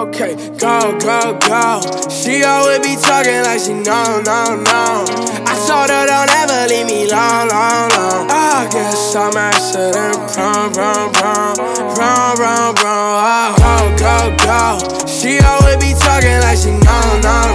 Okay, go, go, go. She always be talking like she know. I told her don't ever leave me long. I guess I'm accident prone. Oh, go, go, go. She always be talking like she know.